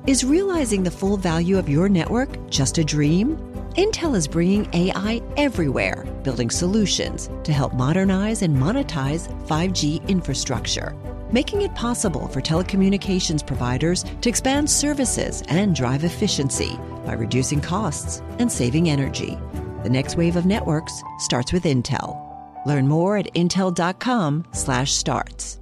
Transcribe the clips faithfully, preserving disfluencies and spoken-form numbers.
Is realizing the full value of your network just a dream? Intel is bringing A I everywhere, building solutions to help modernize and monetize five G infrastructure, making it possible for telecommunications providers to expand services and drive efficiency by reducing costs and saving energy. The next wave of networks starts with Intel. Learn more at intel.com slash starts.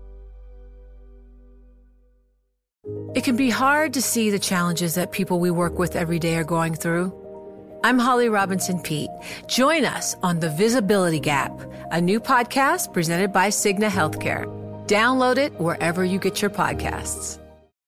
It can be hard to see the challenges that people we work with every day are going through. I'm Holly Robinson Peete. Join us on The Visibility Gap, a new podcast presented by Cigna Healthcare. Download it wherever you get your podcasts.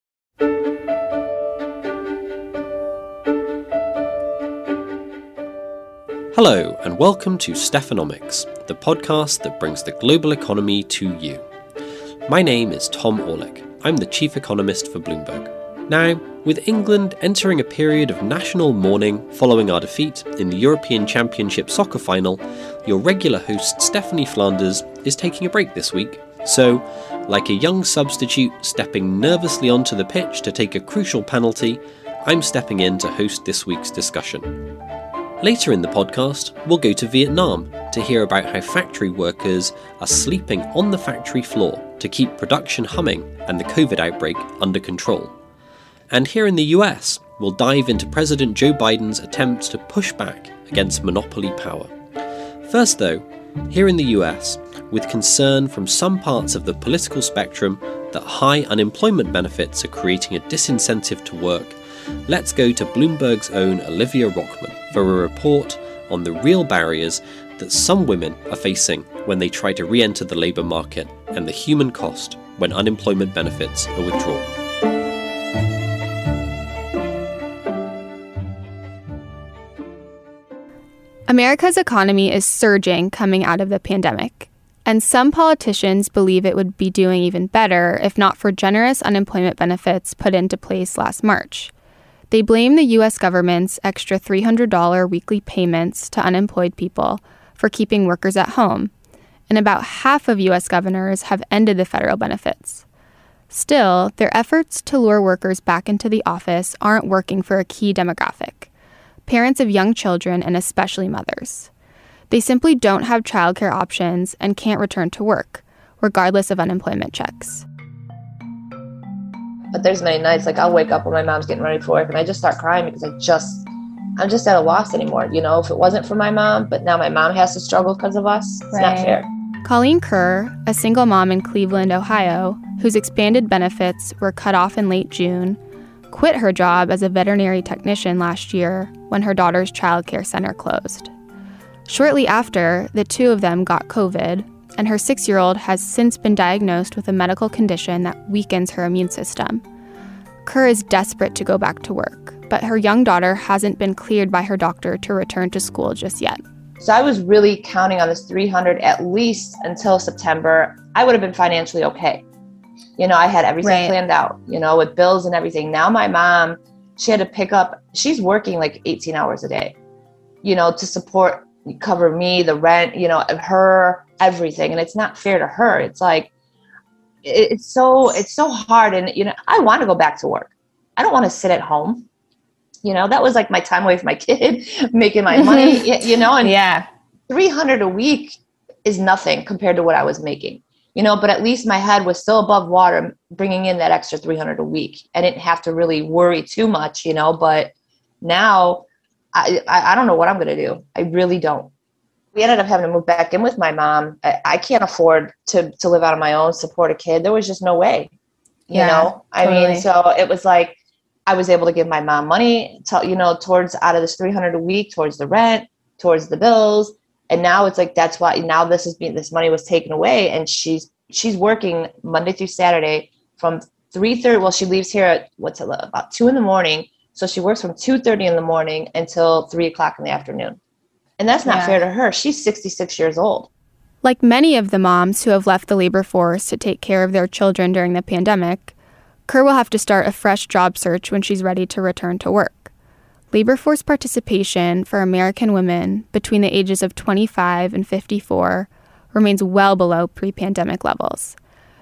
Hello, and welcome to Stephanomics, the podcast that brings the global economy to you. My name is Tom Orlick. I'm the chief economist for Bloomberg. Now, with England entering a period of national mourning following our defeat in the European Championship soccer final, your regular host Stephanie Flanders is taking a break this week. So, like a young substitute stepping nervously onto the pitch to take a crucial penalty, I'm stepping in to host this week's discussion. Later in the podcast, we'll go to Vietnam to hear about how factory workers are sleeping on the factory floor to keep production humming and the COVID outbreak under control. And here in the U S, we'll dive into President Joe Biden's attempts to push back against monopoly power. First though, here in the U S, with concern from some parts of the political spectrum that high unemployment benefits are creating a disincentive to work, let's go to Bloomberg's own Olivia Rockman for a report on the real barriers that some women are facing when they try to re-enter the labour market and the human cost when unemployment benefits are withdrawn. America's economy is surging coming out of the pandemic, and some politicians believe it would be doing even better if not for generous unemployment benefits put into place last March. They blame the U S government's extra three hundred dollars weekly payments to unemployed people for keeping workers at home, and about half of U S governors have ended the federal benefits. Still, their efforts to lure workers back into the office aren't working for a key demographic: parents of young children and especially mothers. They simply don't have childcare options and can't return to work, regardless of unemployment checks. But there's many nights, like I'll wake up when my mom's getting ready for work and I just start crying because I just, I'm just at a loss anymore. You know, if it wasn't for my mom, but now my mom has to struggle because of us, it's right. Not fair. Colleen Kerr, a single mom in Cleveland, Ohio, whose expanded benefits were cut off in late June, quit her job as a veterinary technician last year when her daughter's childcare center closed. Shortly after, the two of them got COVID, and her six-year-old has since been diagnosed with a medical condition that weakens her immune system. Kerr is desperate to go back to work, but her young daughter hasn't been cleared by her doctor to return to school just yet. So I was really counting on this three hundred at least until September. I would have been financially okay. You know, I had everything right. planned out, you know, with bills and everything. Now my mom, she had to pick up, she's working like eighteen hours a day, you know, to support, cover me, the rent, you know, her, everything. And it's not fair to her. It's like, it's so, it's so hard. And, you know, I want to go back to work. I don't want to sit at home. You know, that was like my time away from my kid, making my money, you know, and yeah, three hundred a week is nothing compared to what I was making, you know, but at least my head was still above water, bringing in that extra three hundred a week. I didn't have to really worry too much, you know, but now I, I, I don't know what I'm going to do. I really don't. We ended up having to move back in with my mom. I, I can't afford to, to live out on my own, support a kid. There was just no way, you yeah, know, I totally. mean, so it was like, I was able to give my mom money, to, you know, towards out of this three hundred a week, towards the rent, towards the bills. And now it's like, that's why now this is being, this money was taken away. And she's, she's working Monday through Saturday from three thirty. Well, she leaves here at what's it, about two in the morning. So she works from two thirty in the morning until three o'clock in the afternoon. And that's not yeah. fair to her. She's sixty-six years old. Like many of the moms who have left the labor force to take care of their children during the pandemic, Kerr will have to start a fresh job search when she's ready to return to work. Labor force participation for American women between the ages of twenty-five and fifty-four remains well below pre-pandemic levels,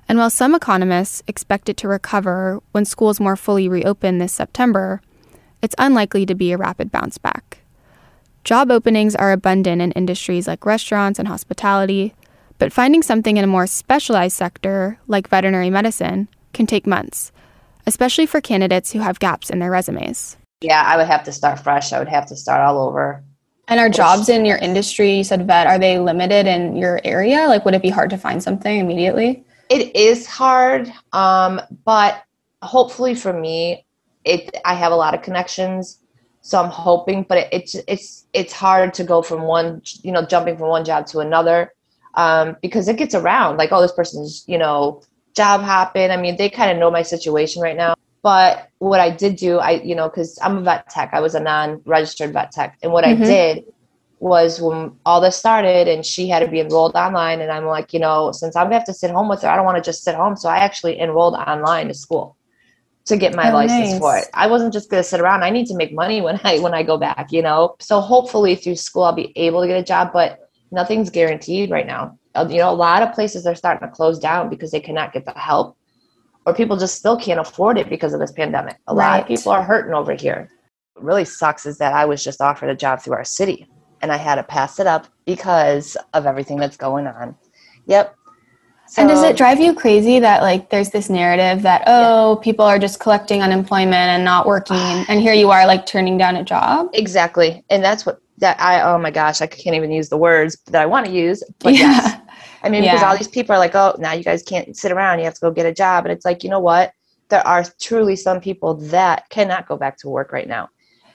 And while some economists expect it to recover when schools more fully reopen this September, it's unlikely to be a rapid bounce back. Job openings are abundant in industries like restaurants and hospitality, but finding something in a more specialized sector, like veterinary medicine, can take months, especially for candidates who have gaps in their resumes. Yeah, I would have to start fresh. I would have to start all over. And are jobs in your industry, you said vet, are they limited in your area? Like, would it be hard to find something immediately? It is hard, um, but hopefully for me, it I have a lot of connections, so I'm hoping. But it, it's it's it's hard to go from one, you know, jumping from one job to another, um, because it gets around. Like, oh, this person's, you know, job hopping. I mean, they kind of know my situation right now. But what I did do, I, you know, because I'm a vet tech, I was a non-registered vet tech. And what mm-hmm. I did was when all this started and she had to be enrolled online, and I'm like, you know, since I'm going to have to sit home with her, I don't want to just sit home. So I actually enrolled online to school to get my oh, license nice. for it. I wasn't just going to sit around. I need to make money when I when I go back, you know. So hopefully through school, I'll be able to get a job, but nothing's guaranteed right now. You know, a lot of places are starting to close down because they cannot get the help. Or people just still can't afford it because of this pandemic. A right. lot of people are hurting over here. What really sucks is that I was just offered a job through our city, and I had to pass it up because of everything that's going on. Yep. So, and does it drive you crazy that, like, there's this narrative that, oh, yeah. people are just collecting unemployment and not working, and here you are, like, turning down a job? Exactly. And that's what that I, oh my gosh, I can't even use the words that I want to use. But yeah. yes. I mean, yeah. because all these people are like, oh, now you guys can't sit around. You have to go get a job. And it's like, you know what? There are truly some people that cannot go back to work right now.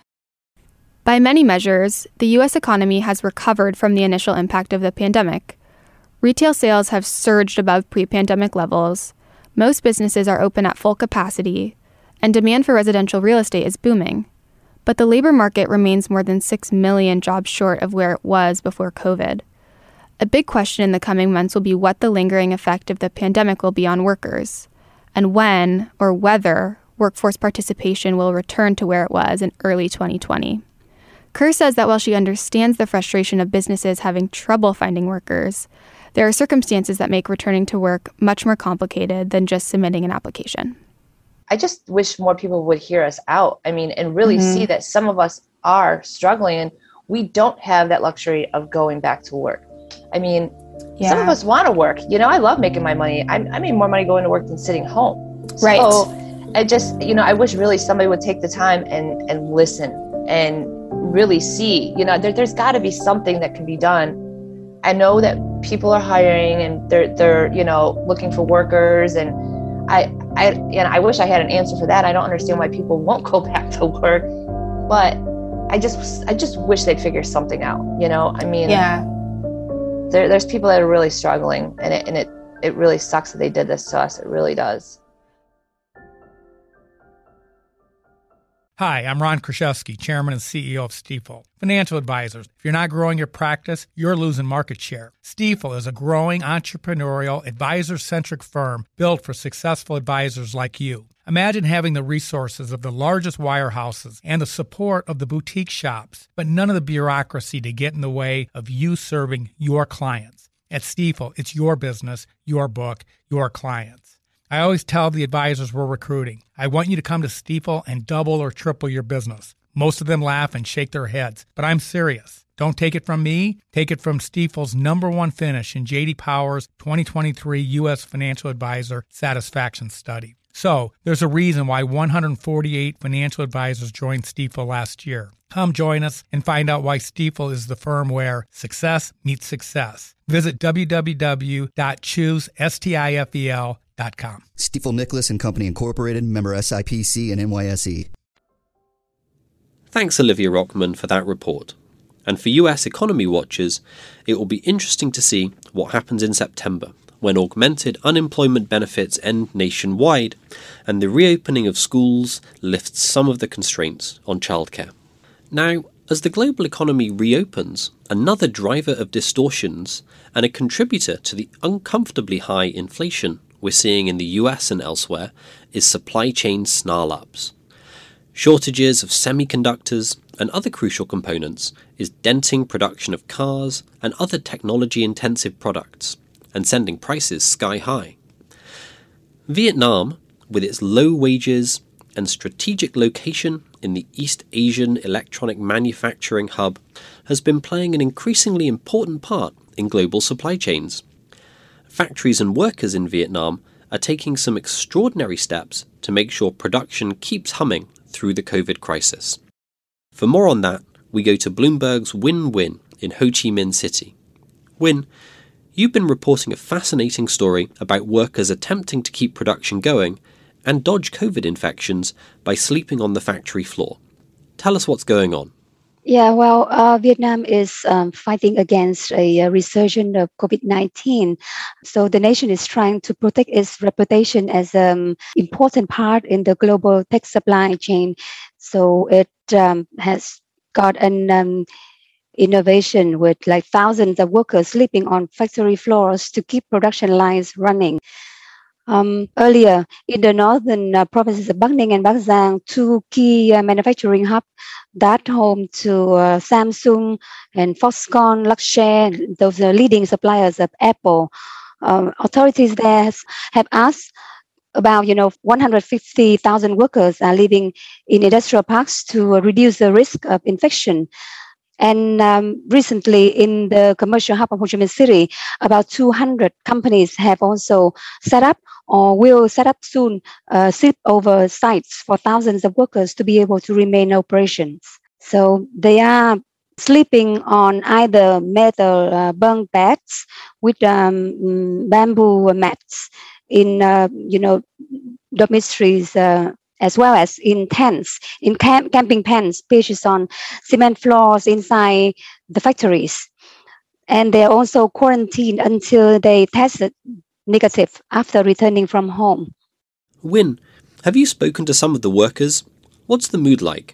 By many measures, the U S economy has recovered from the initial impact of the pandemic. Retail sales have surged above pre-pandemic levels. Most businesses are open at full capacity, and demand for residential real estate is booming. But the labor market remains more than six million jobs short of where it was before COVID. A big question in the coming months will be what the lingering effect of the pandemic will be on workers, and when or whether workforce participation will return to where it was in early twenty twenty. Kerr says that while she understands the frustration of businesses having trouble finding workers, there are circumstances that make returning to work much more complicated than just submitting an application. I just wish more people would hear us out. I mean, and really mm-hmm. see that some of us are struggling and we don't have that luxury of going back to work. I mean, yeah. some of us want to work. You know, I love making my money. I, I make more money going to work than sitting home. Right. So I just, you know, I wish really somebody would take the time and, and listen and really see, you know, there, there's got to be something that can be done. I know that people are hiring and they're, they're, you know, looking for workers, and I, I, and I wish I had an answer for that. I don't understand why people won't go back to work, but I just, I just wish they'd figure something out. You know, I mean, yeah, there, there's people that are really struggling, and it, and it, it really sucks that they did this to us. It really does. Hi, I'm Ron Kraszewski, Chairman and C E O of Stifel. Financial advisors, if you're not growing your practice, you're losing market share. Stifel is a growing, entrepreneurial, advisor-centric firm built for successful advisors like you. Imagine having the resources of the largest wirehouses and the support of the boutique shops, but none of the bureaucracy to get in the way of you serving your clients. At Stifel, it's your business, your book, your clients. I always tell the advisors we're recruiting, I want you to come to Stifel and double or triple your business. Most of them laugh and shake their heads, but I'm serious. Don't take it from me. Take it from Stifel's number one finish in J D Power's twenty twenty-three U S Financial Advisor Satisfaction Study. So, there's a reason why one hundred forty-eight financial advisors joined Stifel last year. Come join us and find out why Stifel is the firm where success meets success. Visit w w w dot choose stifel dot com. Stifel Nicholas and Company Incorporated, member S I P C and N Y S E. Thanks, Olivia Rockman, for that report. And for U S economy watchers, it will be interesting to see what happens in September, when augmented unemployment benefits end nationwide and the reopening of schools lifts some of the constraints on childcare. Now, as the global economy reopens, another driver of distortions and a contributor to the uncomfortably high inflation we're seeing in the U S and elsewhere is supply chain snarl-ups. Shortages of semiconductors and other crucial components is denting production of cars and other technology-intensive products and sending prices sky high. Vietnam, with its low wages and strategic location in the East Asian electronic manufacturing hub, has been playing an increasingly important part in global supply chains. Factories and workers in Vietnam are taking some extraordinary steps to make sure production keeps humming through the COVID crisis. For more on that, we go to Bloomberg's Win Win in Ho Chi Minh City. Win, you've been reporting a fascinating story about workers attempting to keep production going and dodge COVID infections by sleeping on the factory floor. Tell us what's going on. Yeah, well, uh, Vietnam is um, fighting against a, a resurgence of COVID nineteen. So the nation is trying to protect its reputation as an important part in the global tech supply chain. So it um, has got an um, innovation with like thousands of workers sleeping on factory floors to keep production lines running. Um, earlier, in the northern uh, provinces of Bắc Ninh and Bắc Giang, two key uh, manufacturing hubs that home to uh, Samsung and Foxconn, Luxshare, those are leading suppliers of Apple. Um, authorities there has, have asked about, you know, one hundred fifty thousand workers are living in industrial parks to uh, reduce the risk of infection. And um, recently, in the commercial hub of Ho Chi Minh City, about two hundred companies have also set up or will set up soon uh, sleepover sites for thousands of workers to be able to remain in operations. So they are sleeping on either metal uh, bunk beds with um, bamboo mats in, uh, you know, dormitories, uh, as well as in tents, in camp, camping pens, pitches on cement floors inside the factories. And they're also quarantined until they tested negative after returning from home. Win, have you spoken to some of the workers? What's the mood like?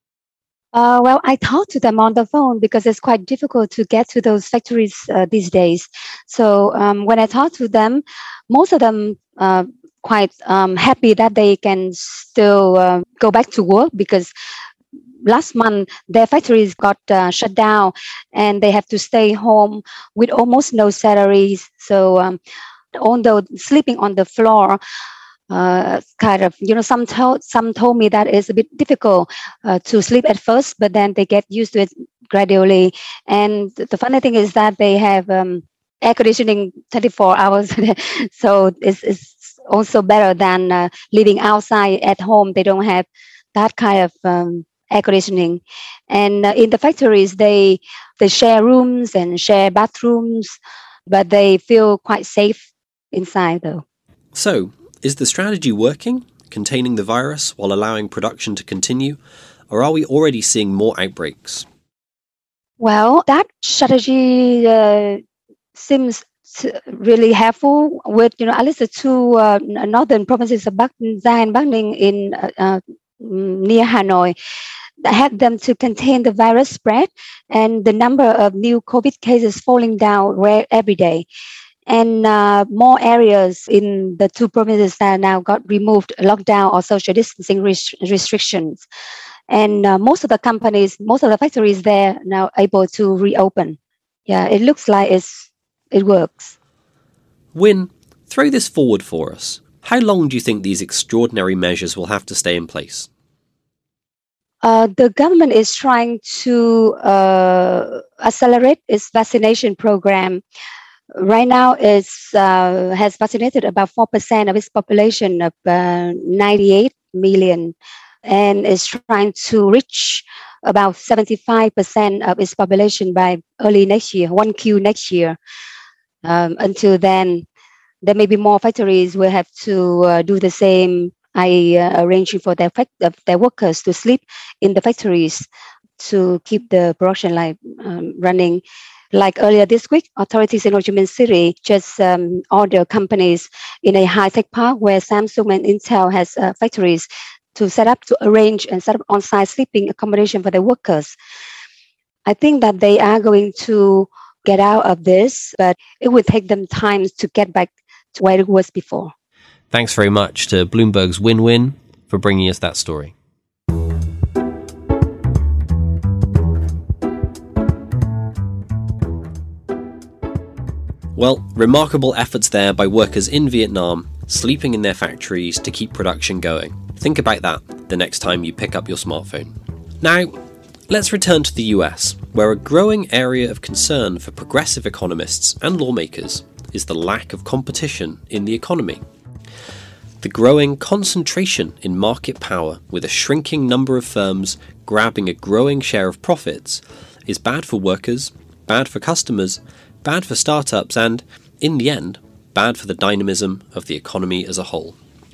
Uh, well, I talked to them on the phone because it's quite difficult to get to those factories uh, these days. So um, when I talked to them, most of them uh, quite um, happy that they can still uh, go back to work, because last month their factories got uh, shut down and they have to stay home with almost no salaries. So um, although sleeping on the floor, uh, kind of, you know, some told, some told me that it's a bit difficult uh, to sleep at first, but then they get used to it gradually. And the funny thing is that they have um, air conditioning twenty-four hours. So it's, it's also better than uh, living outside at home. They don't have that kind of um, air conditioning. And uh, in the factories, they they share rooms and share bathrooms, but they feel quite safe inside though. So, is the strategy working, containing the virus while allowing production to continue, or are we already seeing more outbreaks? Well, that strategy uh, seems really helpful with, you know, at least the two uh, northern provinces of Bắc Giang and Bắc Ninh in uh, uh, near Hanoi, that helped them to contain the virus spread and the number of new COVID cases falling down every day. And uh, more areas in the two provinces that now got removed lockdown or social distancing rest- restrictions. And uh, most of the companies, most of the factories there are now able to reopen. Yeah, it looks like it's, it works. Win, throw this forward for us. How long do you think these extraordinary measures will have to stay in place? Uh, the government is trying to uh, accelerate its vaccination program. Right now, it uh, has vaccinated about four percent of its population of uh, ninety-eight million, and is trying to reach about seventy-five percent of its population by early next year, one Q next year. Um, until then, there may be more factories will have to uh, do the same, that is uh, arranging for their, fact- their workers to sleep in the factories to keep the production line um, running. Like earlier this week, authorities in Ho Chi Minh City just um, ordered companies in a high-tech park where Samsung and Intel has uh, factories to set up, to arrange and set up on-site sleeping accommodation for their workers. I think that they are going to get out of this, but it will take them time to get back to where it was before. Thanks very much to Bloomberg's Win Win for bringing us that story. Well, remarkable efforts there by workers in Vietnam, sleeping in their factories to keep production going. Think about that the next time you pick up your smartphone. Now, let's return to the U S, where a growing area of concern for progressive economists and lawmakers is the lack of competition in the economy. The growing concentration in market power, with a shrinking number of firms grabbing a growing share of profits, is bad for workers, bad for customers, bad for startups, and, in the end, bad for the dynamism of the economy as a whole.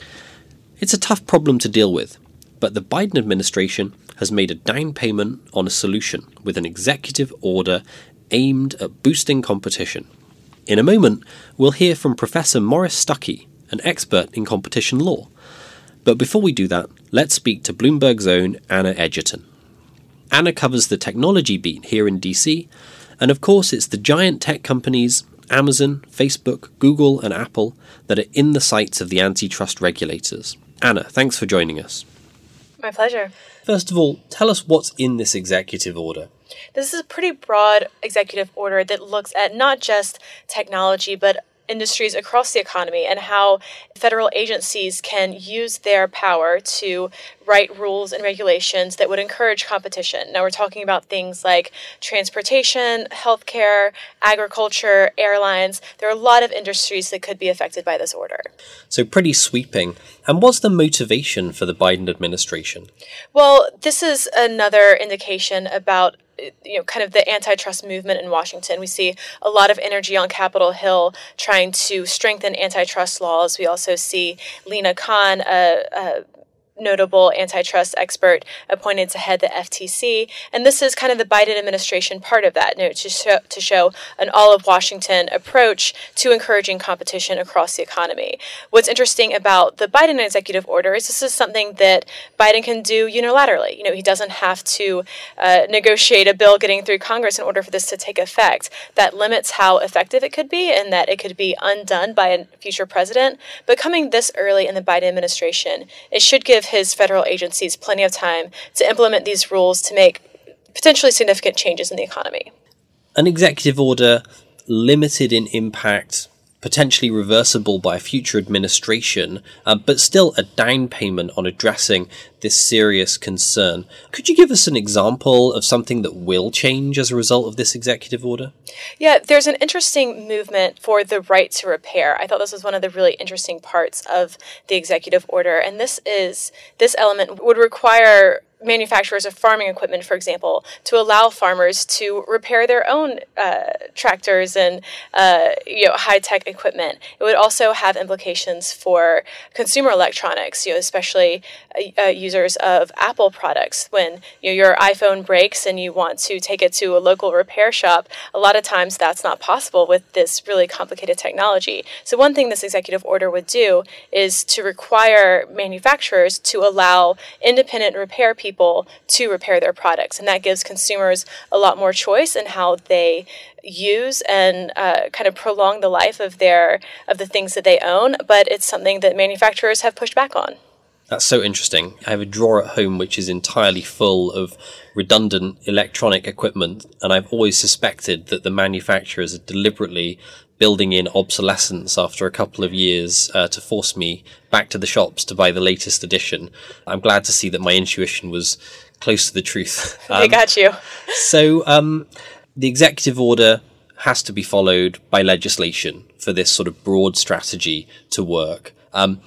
It's a tough problem to deal with, but the Biden administration has made a down payment on a solution with an executive order aimed at boosting competition. In a moment, we'll hear from Professor Maurice Stuckey, an expert in competition law. But before we do that, let's speak to Bloomberg's own Anna Edgerton. Anna covers the technology beat here in D C, and of course it's the giant tech companies Amazon, Facebook, Google and Apple that are in the sights of the antitrust regulators. Anna, thanks for joining us. My pleasure. First of all, tell us what's in this executive order. This is a pretty broad executive order that looks at not just technology, but industries across the economy and how federal agencies can use their power to write rules and regulations that would encourage competition. Now, we're talking about things like transportation, healthcare, agriculture, airlines. There are a lot of industries that could be affected by this order. So pretty sweeping. And what's the motivation for the Biden administration? Well, this is another indication about you know, kind of the antitrust movement in Washington. We see a lot of energy on Capitol Hill trying to strengthen antitrust laws. We also see Lina Khan, a, a notable antitrust expert appointed to head the F T C. And this is kind of the Biden administration part of that, you know, to show, to show an all-of-Washington approach to encouraging competition across the economy. What's interesting about the Biden executive order is this is something that Biden can do unilaterally. You know, he doesn't have to uh, negotiate a bill getting through Congress in order for this to take effect. That limits how effective it could be and that it could be undone by a future president. But coming this early in the Biden administration, it should give his federal agencies plenty of time to implement these rules to make potentially significant changes in the economy. An executive order limited in impact, potentially reversible by a future administration, uh, but still a down payment on addressing this serious concern. Could you give us an example of something that will change as a result of this executive order? Yeah, there's an interesting movement for the right to repair. I thought this was one of the really interesting parts of the executive order. And this is, this element would require manufacturers of farming equipment, for example, to allow farmers to repair their own uh, tractors and uh, you know high-tech equipment. It would also have implications for consumer electronics, you know, especially uh, users of Apple products. When you know, your iPhone breaks and you want to take it to a local repair shop, a lot of times that's not possible with this really complicated technology. So one thing this executive order would do is to require manufacturers to allow independent repair people people to repair their products. And that gives consumers a lot more choice in how they use and uh, kind of prolong the life of their of the things that they own. But it's something that manufacturers have pushed back on. That's so interesting. I have a drawer at home which is entirely full of redundant electronic equipment, and I've always suspected that the manufacturers are deliberately building in obsolescence after a couple of years uh, to force me back to the shops to buy the latest edition. I'm glad to see that my intuition was close to the truth. Um, I got you. So um, the executive order has to be followed by legislation for this sort of broad strategy to work. Um,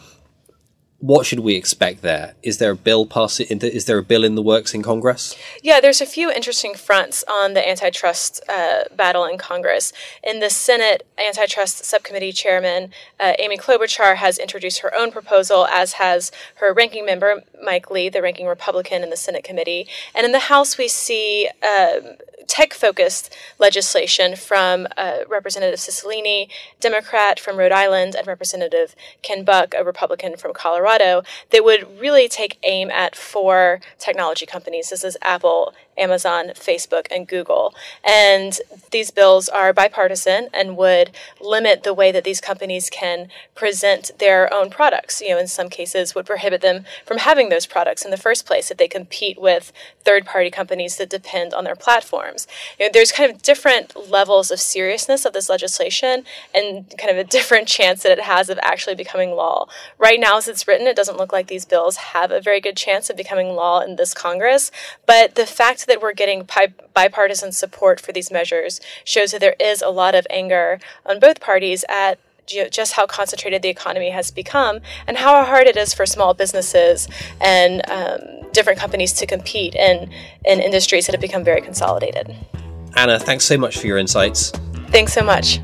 What should we expect there? Is there a bill pass it? Is there a bill in the works in Congress? Yeah, there's a few interesting fronts on the antitrust uh, battle in Congress. In the Senate, Antitrust Subcommittee Chairman uh, Amy Klobuchar has introduced her own proposal, as has her ranking member, Mike Lee, the ranking Republican in the Senate committee. And in the House, we see uh, tech-focused legislation from uh, Representative Cicilline, Democrat from Rhode Island, and Representative Ken Buck, a Republican from Colorado, that would really take aim at four technology companies. This is Apple, Amazon, Facebook, and Google. And these bills are bipartisan and would limit the way that these companies can present their own products. You know, in some cases would prohibit them from having those products in the first place if they compete with third-party companies that depend on their platforms. You know, there's kind of different levels of seriousness of this legislation and kind of a different chance that it has of actually becoming law. Right now, as it's written, it doesn't look like these bills have a very good chance of becoming law in this Congress. But the fact that we're getting bi- bipartisan support for these measures shows that there is a lot of anger on both parties at just how concentrated the economy has become and how hard it is for small businesses and um, different companies to compete in, in industries that have become very consolidated. Anna, thanks so much for your insights. Thanks so much.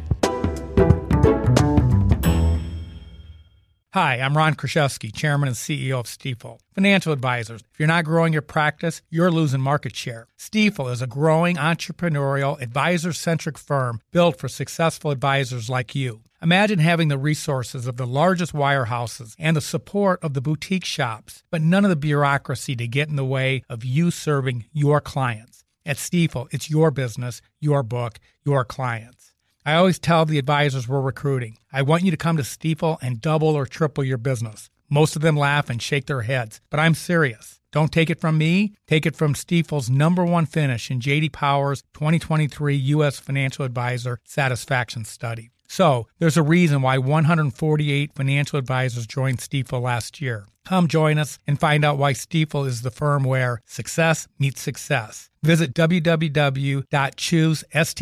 Hi, I'm Ron Kruszewski, Chairman and C E O of Stifel. Financial advisors, if you're not growing your practice, you're losing market share. Stifel is a growing entrepreneurial, advisor-centric firm built for successful advisors like you. Imagine having the resources of the largest wirehouses and the support of the boutique shops, but none of the bureaucracy to get in the way of you serving your clients. At Stifel, it's your business, your book, your clients. I always tell the advisors we're recruiting, I want you to come to Stifel and double or triple your business. Most of them laugh and shake their heads, but I'm serious. Don't take it from me. Take it from Stifel's number one finish in J D Power's twenty twenty-three U S Financial Advisor Satisfaction Study. So, there's a reason why one hundred forty-eight financial advisors joined Stifel last year. Come join us and find out why Stifel is the firm where success meets success. Visit w w w dot choose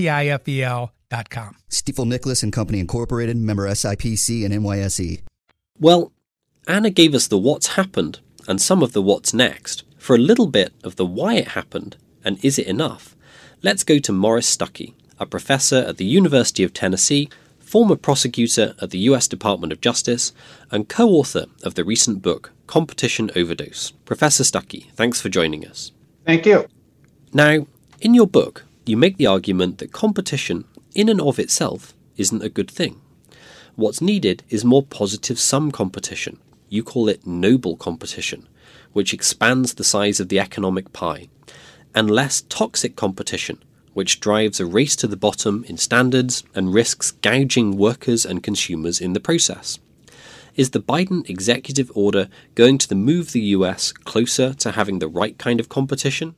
stifel dot com. Stifel Nicholas and Company Incorporated, member S I P C and N Y S E. Well, Anna gave us the what's happened and some of the what's next. For a little bit of the why it happened and is it enough, let's go to Morris Stuckey, a professor at the University of Tennessee, former prosecutor at the U S Department of Justice, and co-author of the recent book, Competition Overdose. Professor Stuckey, thanks for joining us. Thank you. Now, in your book, you make the argument that competition, in and of itself, isn't a good thing. What's needed is more positive sum competition. You call it noble competition, which expands the size of the economic pie, and less toxic competition, which drives a race to the bottom in standards and risks gouging workers and consumers in the process. Is the Biden executive order going to move the U S closer to having the right kind of competition?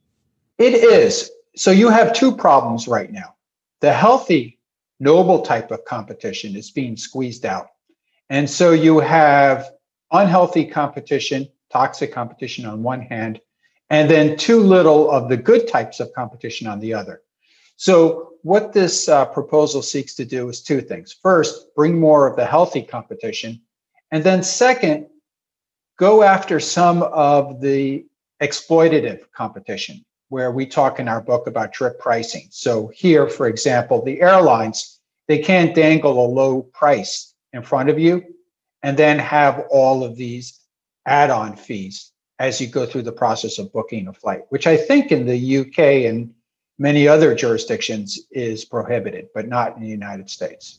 It is. So you have two problems right now. The healthy, noble type of competition is being squeezed out. And so you have unhealthy competition, toxic competition on one hand, and then too little of the good types of competition on the other. So what this uh, proposal seeks to do is two things. First, bring more of the healthy competition. And then second, go after some of the exploitative competition, where we talk in our book about trip pricing. So here, for example, the airlines, they can't dangle a low price in front of you and then have all of these add-on fees as you go through the process of booking a flight, which I think in the U K and many other jurisdictions is prohibited, but not in the United States.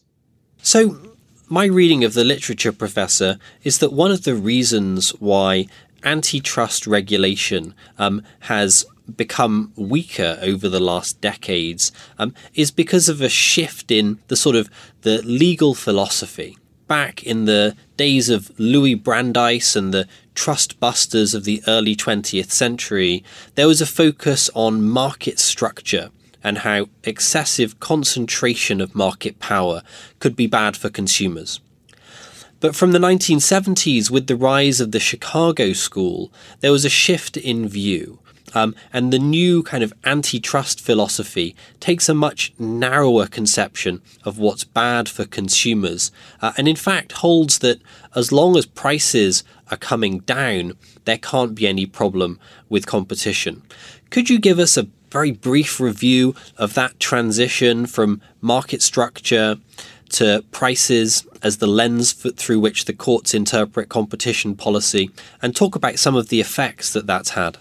So my reading of the literature, Professor, is that one of the reasons why antitrust regulation um, has become weaker over the last decades um, is because of a shift in the sort of the legal philosophy. Back in the days of Louis Brandeis and the trust busters of the early twentieth century, there was a focus on market structure and how excessive concentration of market power could be bad for consumers. But from the nineteen seventies, with the rise of the Chicago School, there was a shift in view. Um, and the new kind of antitrust philosophy takes a much narrower conception of what's bad for consumers, uh, and in fact holds that as long as prices are coming down, there can't be any problem with competition. Could you give us a very brief review of that transition from market structure to prices as the lens for, through which the courts interpret competition policy, and talk about some of the effects that that's had?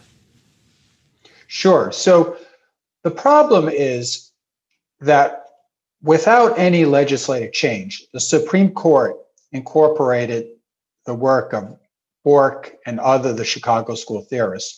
Sure. So the problem is that without any legislative change, the Supreme Court incorporated the work of Bork and other the Chicago School theorists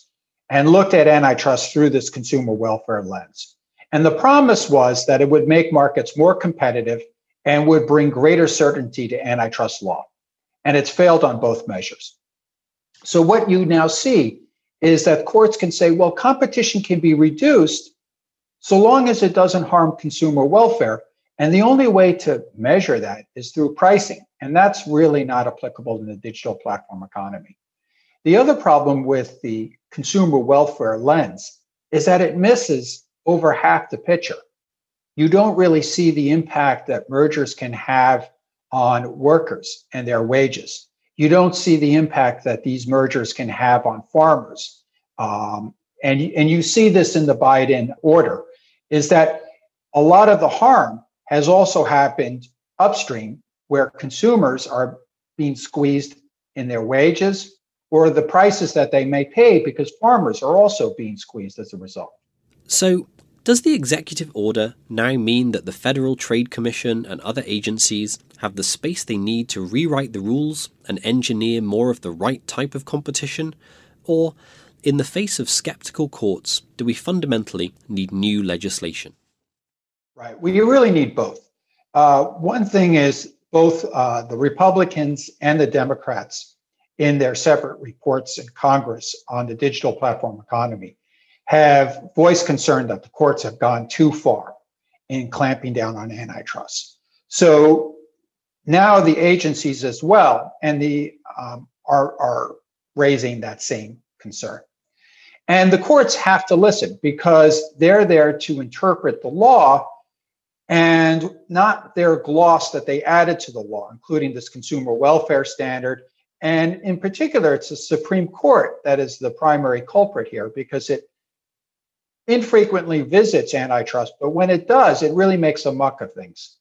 and looked at antitrust through this consumer welfare lens. And the promise was that it would make markets more competitive and would bring greater certainty to antitrust law. And it's failed on both measures. So what you now see is that courts can say, well, competition can be reduced so long as it doesn't harm consumer welfare. And the only way to measure that is through pricing. And that's really not applicable in the digital platform economy. The other problem with the consumer welfare lens is that it misses over half the picture. You don't really see the impact that mergers can have on workers and their wages. You don't see the impact that these mergers can have on farmers. Um, and, and you see this in the Biden order, is that a lot of the harm has also happened upstream, where consumers are being squeezed in their wages or the prices that they may pay, because farmers are also being squeezed as a result. So, does the executive order now mean that the Federal Trade Commission and other agencies have the space they need to rewrite the rules and engineer more of the right type of competition? Or, in the face of skeptical courts, do we fundamentally need new legislation? Right. Well, you really need both. Uh, one thing is both uh, the Republicans and the Democrats, in their separate reports in Congress on the digital platform economy, have voiced concern that the courts have gone too far in clamping down on antitrust. So now the agencies as well and the um, are, are raising that same concern. And the courts have to listen, because they're there to interpret the law and not their gloss that they added to the law, including this consumer welfare standard. And in particular, it's the Supreme Court that is the primary culprit here, because it infrequently visits antitrust, but when it does, it really makes a muck of things.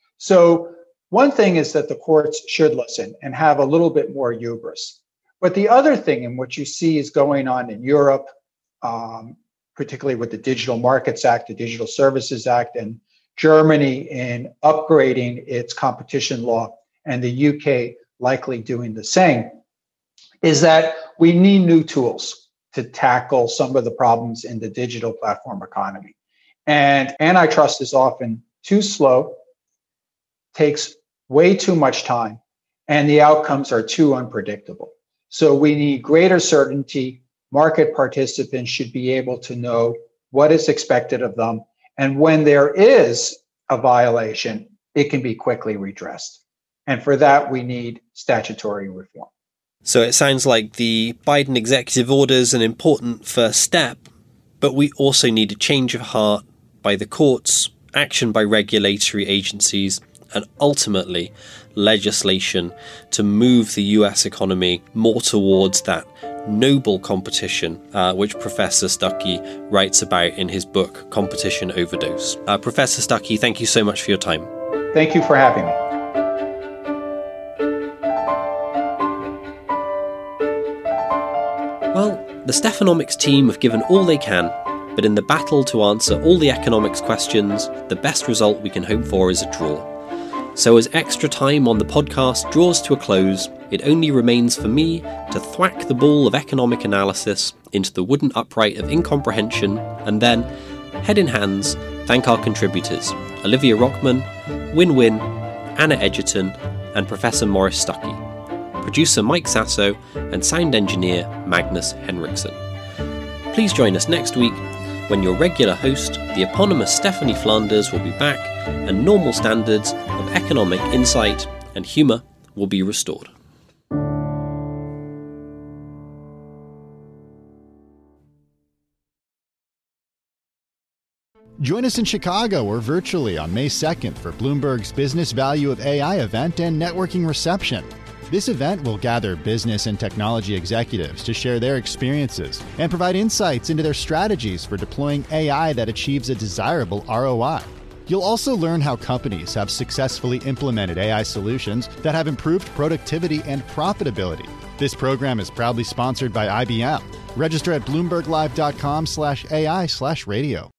So one thing is that the courts should listen and have a little bit more hubris. But the other thing in what you see is going on in Europe, um, particularly with the Digital Markets Act, the Digital Services Act, and Germany in upgrading its competition law, and the U K likely doing the same, is that we need new tools to tackle some of the problems in the digital platform economy. And antitrust is often too slow, takes way too much time, and the outcomes are too unpredictable. So we need greater certainty. Market participants should be able to know what is expected of them. And when there is a violation, it can be quickly redressed. And for that, we need statutory reform. So it sounds like the Biden executive order is an important first step, but we also need a change of heart by the courts, action by regulatory agencies, and ultimately legislation to move the U S economy more towards that noble competition, uh, which Professor Stuckey writes about in his book, Competition Overdose. Uh, Professor Stuckey, thank you so much for your time. Thank you for having me. Well, the Stephanomics team have given all they can, but in the battle to answer all the economics questions, the best result we can hope for is a draw. So as extra time on the podcast draws to a close, it only remains for me to thwack the ball of economic analysis into the wooden upright of incomprehension, and then, head in hands, thank our contributors, Olivia Rockman, Win-Win, Anna Edgerton, and Professor Morris Stuckey, producer Mike Sasso, and sound engineer Magnus Henriksson. Please join us next week when your regular host, the eponymous Stephanie Flanders, will be back, and normal standards of economic insight and humour will be restored. Join us in Chicago or virtually on May second for Bloomberg's Business Value of A I event and networking reception. This event will gather business and technology executives to share their experiences and provide insights into their strategies for deploying A I that achieves a desirable R O I. You'll also learn how companies have successfully implemented A I solutions that have improved productivity and profitability. This program is proudly sponsored by I B M. Register at bloomberg live dot com slash A I slash radio.